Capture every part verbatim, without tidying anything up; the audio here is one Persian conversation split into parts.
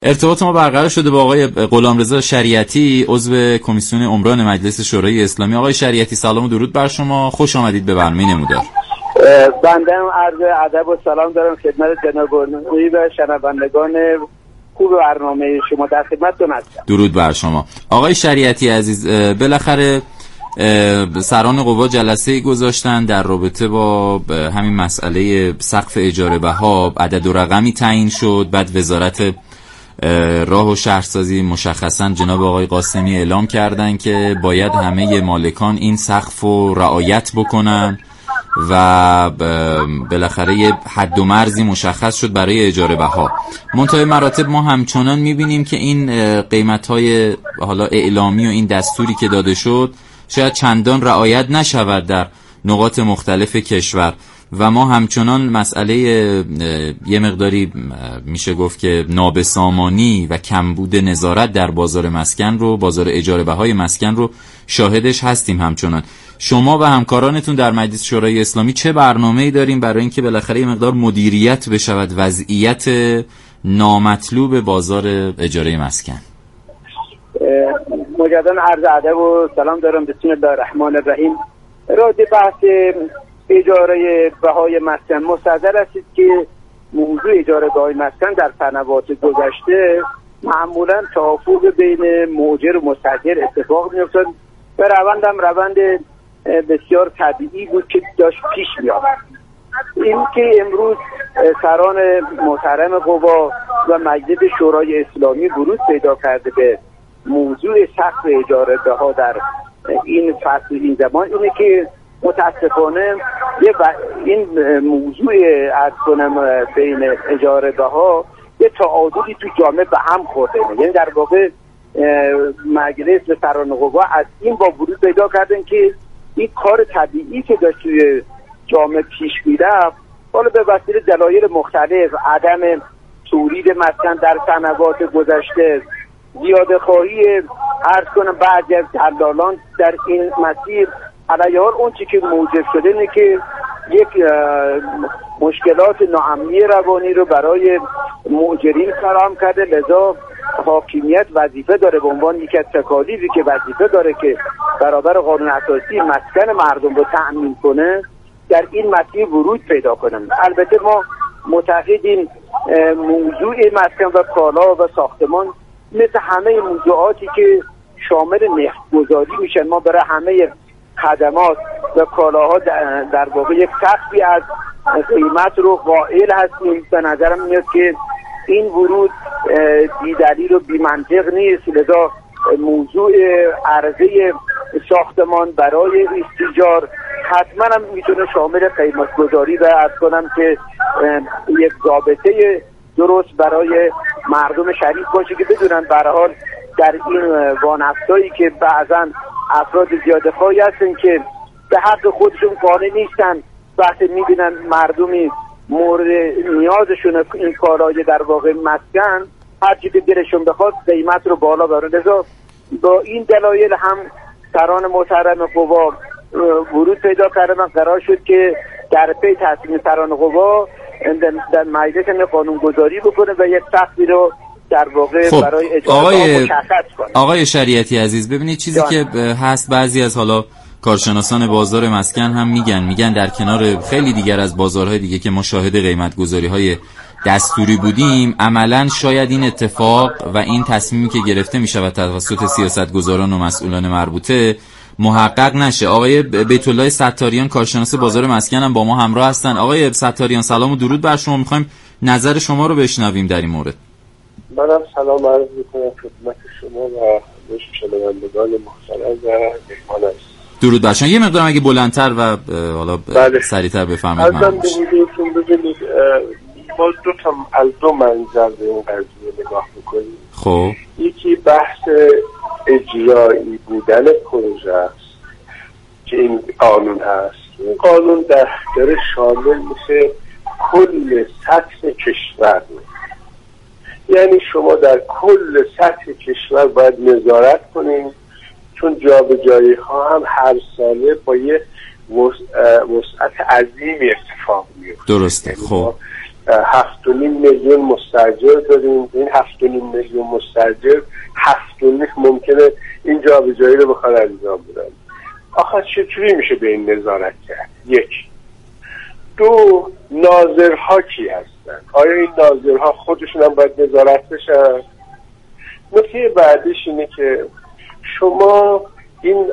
ارتباط ما برقرار شده با آقای غلامرضا شریعتی، عضو کمیسیون عمران مجلس شورای اسلامی. آقای شریعتی سلام و درود بر شما، خوش آمدید به برنامه نمودار. بنده هم عرض ادب و سلام دارم خدمت جناب گرامی و شنوندگان خوب برنامه شما، در خدمتتون هستم. درود بر شما. آقای شریعتی عزیز، بالاخره سران قوا جلسه گذاشتن در رابطه با همین مسئله سقف اجاره بها، عدد و رقمی تعیین شد، بعد وزارت راه و شهرسازی مشخصا جناب آقای قاسمی اعلام کردن که باید همه مالکان این سقف رو رعایت بکنن و بالاخره یه حد و مرزی مشخص شد برای اجاره بها. منتهی مراتب ما همچنان میبینیم که این قیمت‌های حالا اعلامی و این دستوری که داده شد شاید چندان رعایت نشود در نقاط مختلف کشور و ما همچنان مسئله یه مقداری میشه گفت که نابسامانی و کمبود نظارت در بازار مسکن رو، بازار اجاره بهای مسکن رو شاهدش هستیم همچنان. شما و همکارانتون در مجلس شورای اسلامی چه برنامه‌ای دارین برای اینکه بالاخره یه مقدار مدیریت بشود وضعیت نامطلوب بازار اجاره مسکن؟ مجددا عرض ادب و سلام دارم. بسم الله الرحمن الرحیم. راجع بحث اجاره بهای مسکن مستحضر هستید که موضوع اجاره بهای مسکن در سنوات گذشته معمولا توافق بین مؤجر و مستاجر اتفاق می‌افتاد و روند هم روند بسیار طبیعی بود که داشت پیش می‌آمد. این که امروز سران محترم قوا و مجلس شورای اسلامی ورود پیدا کرده به موضوع سقف اجاره بها در این فصل این زمان، اینه که متاسفانه یه ب... این موضوع از کنم بین اجاره بها یه تعادلی تو جامعه به هم خورده. یعنی در واقع مجلس و سران قوا از این با ورود پیدا کردن که این کار طبیعی که داشت توی جامعه پیش میرفت، حالا به وسیله دلایل مختلف، عدم تولید مسکن در سنوات گذشته، زیاده خواهی عرض کنم بعضی از دلالان در این مسیر، علیه حال اون چی که موجب شده اینه که یک مشکلات ناامنی روانی رو برای مؤجرین فراهم کرده. لذا حاکمیت وظیفه داره به عنوان یک از تکالیفی که وظیفه داره که برابر قانون اساسی مسکن مردم رو تأمین کنه، در این مسیر ورود پیدا کنن. البته ما معتقدیم موضوع مسکن و کالا و ساختمان مثل همه موضوعاتی که شامل نرخ‌گذاری میشن، ما برای همه خدمات و کالاها در واقع یک سقفی از قیمت رو قائل هستیم. به نظرم میاد که این ورود بی‌دلیل و بی‌منطق نیست. لذا موضوع عرضه ساختمان برای استیجار حتما هم میتونه شامل قیمت گذاری و عرض کنم که یک ضابطه درست برای مردم شریف باشه که بدونن به هر حال در این وانفتایی که بعضا افراد زیاده خواهی هستن که به حق خودشون قانع نیستن، وقتی میبینن مردمی مورد نیازشون این کالای در واقع مسکن هرچی که دلشون بخواد قیمت رو بالا ببرن. لذا با این دلایل هم سران محترم قوا ورود پیدا کردن. قرار شد که در پی تصمیم سران قوا در مجلس قانونگذاری بکنه و یک سقفی رو در واقع خب برای اجاره مشخص کنه. آقای شریعتی عزیز، ببینید چیزی جان. که هست بعضی از حالا کارشناسان بازار مسکن هم میگن میگن در کنار خیلی دیگر از بازارهای دیگه که ما شاهد قیمت گذاری های دستوری بودیم، عملا شاید این اتفاق و این تصمیمی که گرفته میشود توسط سیاستگزاران و مسئولان مربوطه محقق نشه. آقای بیت الله ستاریان کارشناس بازار مسکن هم با ما همراه هستن. آقای ستاریان سلام و درود بر شما، میخوایم نظر شما رو بشنویم در این مورد. منم سلام عرض میکنم خدمت شما و شنوندگان محترم و مهمان عزیز. درود بر شما. یه مقدار اگه بلندتر و حالا سریعتر بفرمایید. ازم بگیدیتون ببینید ما دو تا از دو منظر به این قضیه نگاه میکنیم. خب یکی بحث اجرایی بودن پروژه است که این قانون هست. این قانون در اختیار شامل میشه کل سطح کشور، یعنی شما در کل سطح کشور باید نظارت کنید، چون جابجایی ها هم هر ساله با یه وسعت عظیمی اتفاق میفته. درسته. خب هفت و نیم میلیون مستاجر داریم. این هفت و نیم میلیون مستاجر هفت و نیم ممکنه این جابجایی رو بخواد انجام بدن. آخه چطوری میشه به این نظارت کرد؟ یک. دو، ناظرها کی هستن؟ آیا این ناظرها خودشون هم باید نظارت بشن؟ نکته بعدیش اینه که شما این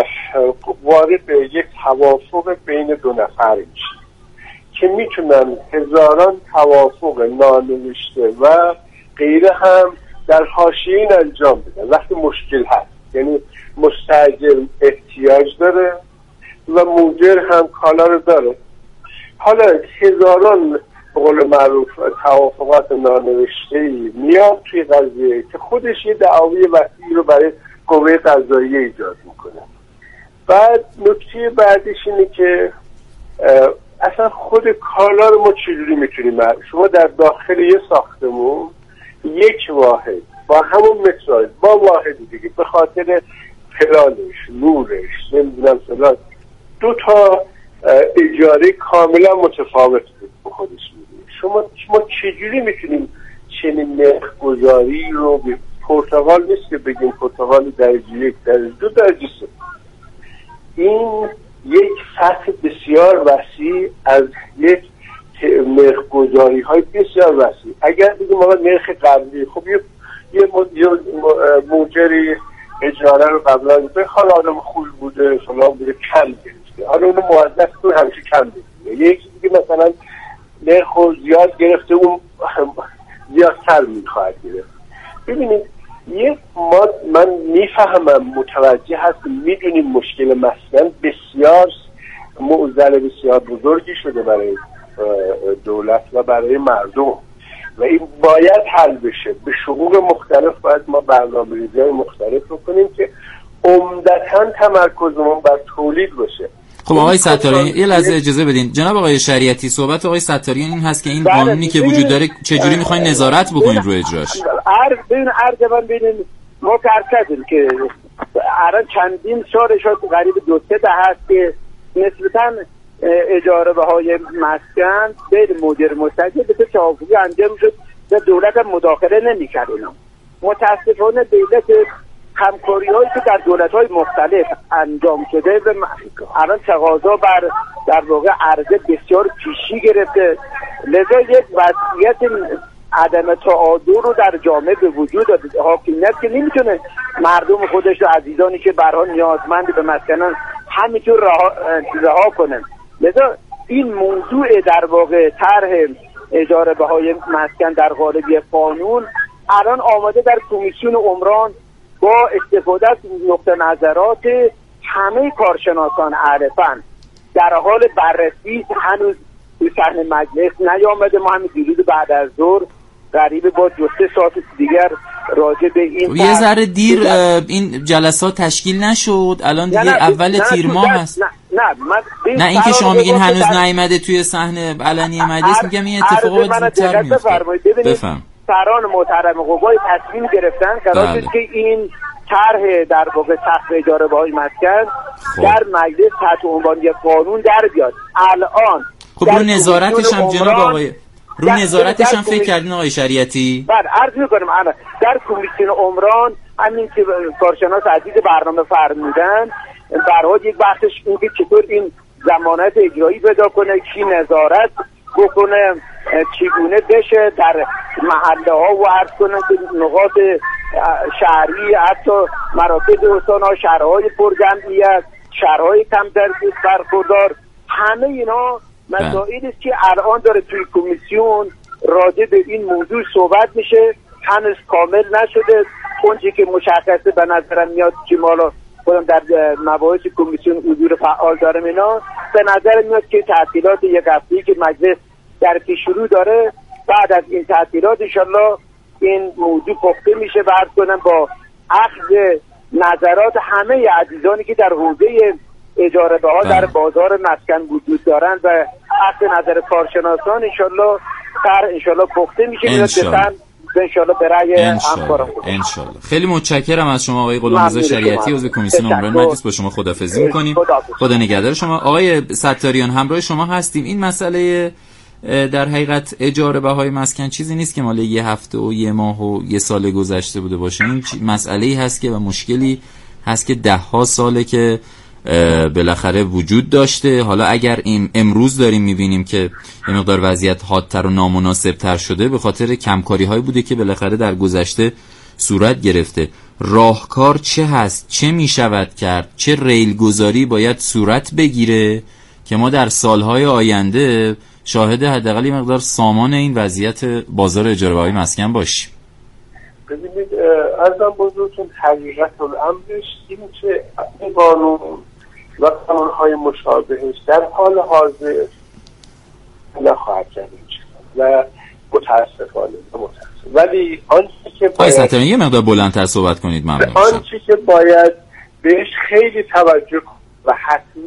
وارد به یک توافق بین دو نفر میشید که میتونن هزاران توافق نانوشته و غیره هم در حاشیه این انجام بدن وقتی مشکل هست. یعنی مستاجر احتیاج داره و مؤجر هم کالا رو داره. حالا هزاران به قول معروف توافقات نانوشته‌ای میاد توی قضیه که خودش یه دعاوی وسیعی رو برای قوه قضاییه ایجاد میکنه. بعد نکته بعدش اینه که اصلا خود کالا رو ما چجوری میتونیم، شما در داخل یه ساختمون یک واحد با همون مترای با واحدی دیگه به خاطر پلانش، نورش، نمیدونم فلان، دو تا اجاره کاملا متفاوت به خودش میده. شما ما چجوری میتونیم چنین نرخ گذاری رو به پرتغال نیست که بگیم پرتغال درجه یک درجه دو درجه سه، این یک سطح بسیار وسیع از یک نرخ گذاری های بسیار وسیع. اگر بگیم آقا نرخ قبلی، خب یه یه موجری اجاره رو قبلا به حال آدم خوش بوده فلان بوده کم گرفته، حالا اونو موظف کن همیشه کم گرفته. یکی دیگه مثلا نرخ زیاد گرفته اون زیادتر میخواهد گرفت. ببینید یک ما من میفهمم، متوجه هستم، میدونیم مشکل مسکن بسیار معضل بسیار بزرگی شده برای دولت و برای مردم و این باید حل بشه. به شقوق مختلف باید ما برنامه‌ریزی مختلف رو کنیم که عمدتاً تمرکزمون بر تولید باشه. خب آقای ستاریان یه لحظه اجازه بدین. جناب آقای شریعتی، صحبت آقای ستاریان این هست که این قانونی که وجود داره چجوری میخواین نظارت بکنید روی اجراش؟ عرض ببین عرض من ببینید ما کار کردیم که الان چندین سال شد، قریب دو سه تا هست که نسبتاً اجاره بهای مسکن بین مدیر مستاجر به توافقی انجام شد و دولت هم مداخله نمی‌کرد. اینا متاسفانه دولت همکاری‌هایی که در دولت‌های مختلف انجام شده و الان تقاضا بر در واقع عرضه بسیار پیشی گرفته، لذا یک وضعیت عدم تعادل رو در جامعه به وجود داده. حاکمیت که نمیتونه مردم خودش و عزیزانی که به هر حال نیازمند به مسکنن همینطور رها, رها کنن. لذا این موضوع در واقع طرح اجاره بهای مسکن در قالب قانون الان آماده در کمیسیون عمران با استفاده از نقطه نظرات همه کارشناسان اهل فن در حال بررسی. هنوز به صحن مجلس نیامده. ما همین دیروز بعد از ظهر قریب با دو سه ساعت دیگر راجع به این یه ذره دیر این جلسات تشکیل نشد، الان دیگه اول تیر ماه هست. نه نه من نه اینکه شما میگین هنوز نیامده توی صحنه علنی مجلس، میگم این اتفاقا زودتر میفته. بفهم سران محترم قوای تصمیم گرفتن قرار است که این طرح در واقع سقف اجاره بهای مسکن خب. در مجلس تحت عنوان یک قانون در بیاد. الان خب رو نظارتش هم جناب آقای رو نظارتش هم فکر کردین آقای شریعتی؟ بله عرض می‌کنم الان در کمیسیون عمران همین که کارشناس عزیز برنامه فرمودن برای یک بحثش این که چطور این ضمانت اجرایی پیدا کنه، کی نظارت بکنه، چگونه بشه در محله ها و عرض کنن که نقاط شهری حتی مراکز استان‌ها، شهرهای پرجمعیت، شهرهای کم ترفیع برخوردار، همه اینا مسائلی است که الان داره توی کمیسیون راجع به این موضوع صحبت میشه. هنوز کامل نشده. اونچه که مشخصه به نظرم میاد که مالا خودم در مباحث کمیسیون حضور فعال دارم، اینا به نظر میاد که تعطیلات یک هفته‌ای که مجلس در پیش رو داره، بعد از این تعطیلات انشالله این موضوع پخته میشه و عرض کنم با اخذ نظرات همه عزیزانی که در حوزه اجاره بها در بازار مسکن وجود دارند و اخذ نظر کارشناسان انشالله تر انشالله پخته میشه میاد انشالله برای همکارم. انشالله. خیلی متشکرم از شما آقای غلامرضا شریعتی عضو کمیسیون عمران مجلس. با شما خداحافظی می‌کنیم. خدا نگهدار شما. آقای ستاریان همراه شما هستیم. این مسئله در حقیقت اجاره بهای مسکن چیزی نیست که مال یه هفته و یه ماه و یه سال گذشته بوده باشه. این مسئله‌ای هست که و مشکلی هست که ده ها ساله که بالاخره وجود داشته. حالا اگر این امروز داریم میبینیم که یه مقدار وضعیت حادتر و نامناسبتر شده، به خاطر کمکاری های بوده که بالاخره در گذشته صورت گرفته. راهکار چه هست؟ چه میشود کرد؟ چه ریل گذاری باید صورت بگیره که ما در سالهای آینده شاهد حداقل یه مقدار سامان این وضعیت بازار اجاره بهای مسکن باشیم؟ ببینید ارزم بزرگتون حقیقت الامرش این که این قانون و قانونهای مشابهش در حال حاضر نخواهد کرد و متاسفانه متاسف. ولی آنچه که باید یه مقدار بلندتر صحبت کنید ممنون. آنچه که باید بهش خیلی توجه و حتمی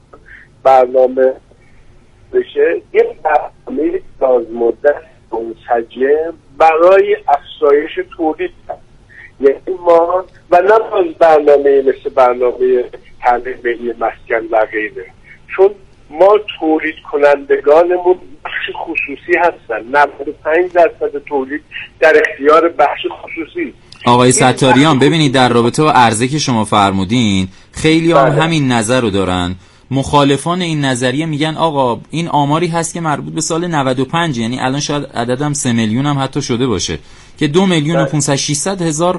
برنامه بشه، یک برنامه دراز منسجم برای افزایش تولید هست. یعنی ما و نه باز برنامه مثل برنامه تامین ملی مسکن و غیره، چون ما تولید کنندگانمون بخش خصوصی هستن. نود و پنج درصد تولید در اختیار بخش خصوصی. آقای ستاریان ببینید در رابطه با عرضه که شما فرمودین خیلی هم بله. همین نظر رو دارن. مخالفان این نظریه میگن آقا این آماری هست که مربوط به سال نود و پنج، یعنی الان شاید عددم سه میلیون هم حتی شده باشه، که دو میلیون و پونصد ششصد هزار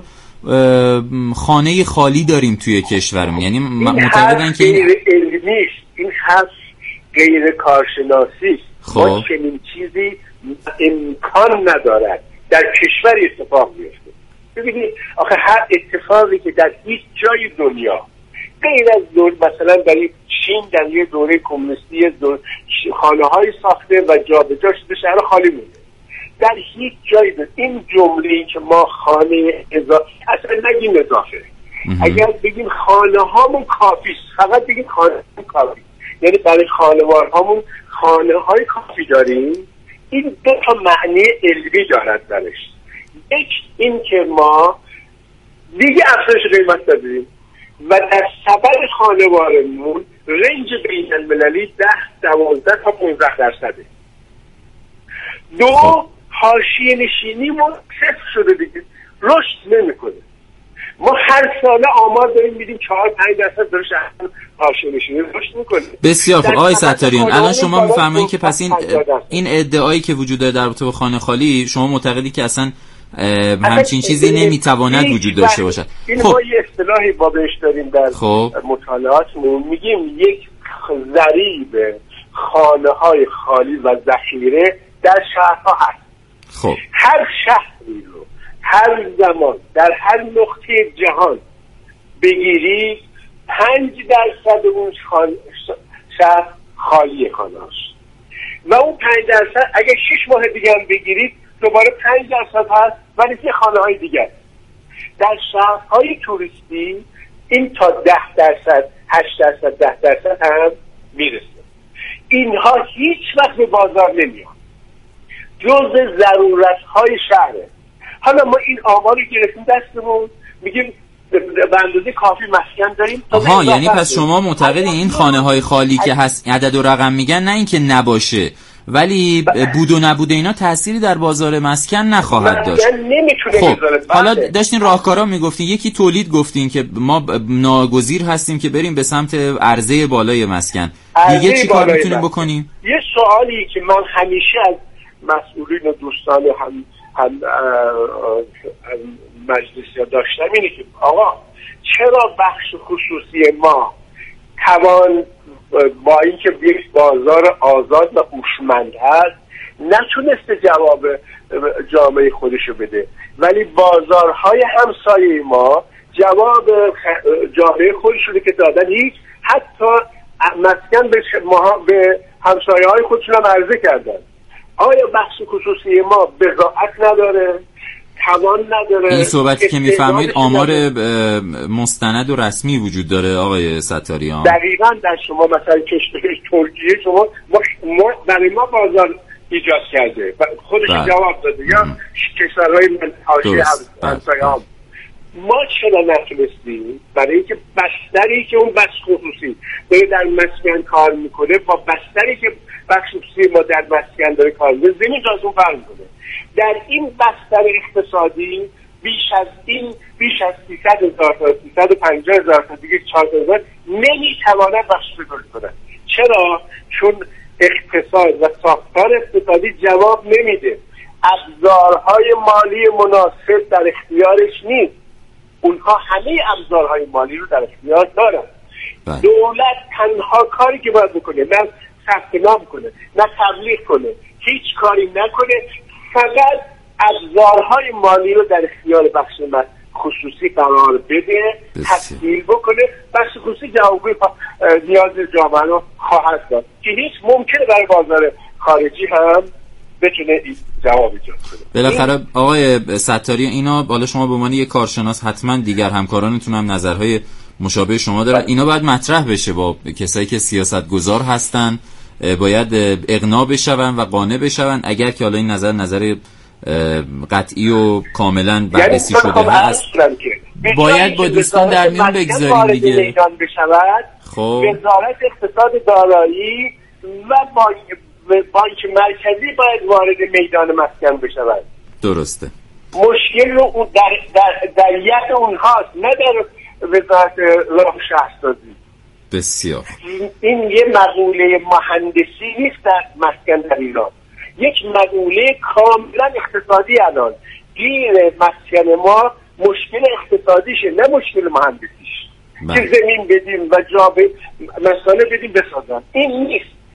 خانه خالی داریم توی کشورمون. یعنی معتقدن که این علمیش، این حرف غیر کارشناسی. خب. ما چنین چیزی امکان ندارد در کشور اتفاق بیفته. ببینید آخه هر اتفاقی که در هیچ جای دنیا غیر از دور مثلا در چین در یه دوره کمونیستی دور خانه‌های ساخته و جابجا شده، شهر خالی مونده. در هیچ جای دنیا این جمله‌ای که ما خانه اضافه، اصلا نگیم اضافه، اگر بگیم خانه هامون کافیست، فقط بگیم خانه هامون کافی، یعنی برای خانوار هامون خانه های کافی داریم، این دو تا معنی علمی دارد درش. یک این که ما دیگه افزایش قیمت داریم و در سبد خانوارمون رنج بین المللی ده دوازده تا پونزده درصده. دو حاشیه نشینیمون صفر شده دیگه، رشد نمیکنه. ما هر ساله آمار داریم میدیم چهار پنج درصد داره شهر حاشیه نشینی رشد میکنه. بسیار خوب آقای ستاریان، الان شما میفرمایید که پس این این ادعایی که وجود داره در رابطه با خانه خالی، شما معتقدی که اصلا همچین چیزی نمیتواند وجود داشته باشد. این خب. ما یه اصطلاحی با بهش داریم در خب. مطالعاتمون، میگیم یک ضریب خانه های خالی و ذخیره در شهرها هست. خب. هر شهری رو هر زمان در هر نقطه جهان بگیری پنج درصد اون شهر خالی خانه هست و اون پنج درصد اگه شش ماه دیگه هم بگیرید دوباره پنج درصد هست ولی که خانه های دیگر. در شهرهای توریستی این تا ده درصد هشت درصد ده درصد هم میرسه. اینها هیچ وقت به بازار نمیاد، جز ضرورت های شهره. حالا ما این آمار رو گرفتیم دستمون، میگیم به اندازه کافی مسکن داریم. آها، یعنی پس شما معتقدین این خانه های خالی که هست عدد و رقم میگن، نه اینکه نباشه ولی بود و نبود اینا تأثیری در بازار مسکن نخواهد داشت. خب حالا داشتین راهکارا میگفتین، یکی تولید گفتین که ما ناگزیر هستیم که بریم به سمت عرضه بالای مسکن. دیگه چی کار میتونیم بکنیم؟ یه سوالی که من همیشه از مسئولین و دوستان هم هم مجلسی داشتم اینه که آقا چرا بخش خصوصی ما توان با اینکه یک بازار آزاد و هوشمند هست نتونسته جواب جامعه خودشو بده، ولی بازارهای همسایه ما جواب جامعه خودشو که دادن، هیچ حتی مسکن به, به همسایه های خودشون هم عرضه کردن. آیا بخش خصوصی ما بضاعت نداره؟ توان نداره؟ این صحبتی که میفرمایید آمار مستند و رسمی وجود داره آقای ستاریان؟ دقیقاً. در شما مثلا کشور ترکیه شما ما, ما برای ما بازار ایجاد کرده، خودش بله. جواب داده، یا کشورهای منطقه همسایه‌ها. ما چرا نتونستیم؟ برای اینکه بستری که اون بخش خصوصی داره در مسکن کار میکنه با بستری که بخش خصوصی ما در مسکن داره کار میکنه، زمین جازون فرق میکنه. در این بستر اقتصادی بیش از این بیش از سیصد هزار تا سیصد و پنجاه هزار تا دیگه چهارصد هزار نمیتوانند بخش گذاری کنند. چرا؟ چون اقتصاد و ساختار اقتصادی جواب نمیده، ابزارهای مالی مناسب در اختیارش نیست. اونها همه ابزارهای مالی رو در اختیار دارن. بله. دولت تنها کاری که باید بکنه نه ثبت نام کنه، نه تبلیغ کنه، هیچ کاری نکنه، فقط ابزارهای مالی رو در اختیار بخش خصوصی قرار بده، تسهیل بکنه. بخش خصوصی جوابگوی نیاز جامعه رو خواهد داد که هیچ ممکنه برای بازار خارجی هم بتونه جواب ایجاد کنه. بالاخره آقای ستاری، اینا بالا شما به عنوان یک کارشناس حتما دیگر همکارانتون هم نظرهای مشابه شما دارن. اینا باید مطرح بشه با کسایی که سیاستگزار هستن، باید اقناع بشون و قانع بشون. اگر که حالا این نظر نظر قطعی و کاملا بررسی شده هست، باید با دوستان در میون بگذاریم دیگه. میدان بشود، خب وزارت اقتصاد دارایی و بانک مرکزی باید وارد میدان مسکن بشود. درسته. مشکل رو در در در ید اونهاست، نه در وزارت راه شهرسازی. بسیار. این یه مقوله مهندسی نیست در مسکن در ایران، یک مقوله کاملا اقتصادی. الان گیر مسکن ما مشکل اقتصادیشه، نه مشکل مهندسیش. که زمین بدیم و جا ب... مسئله بدیم بسازن، این نیست.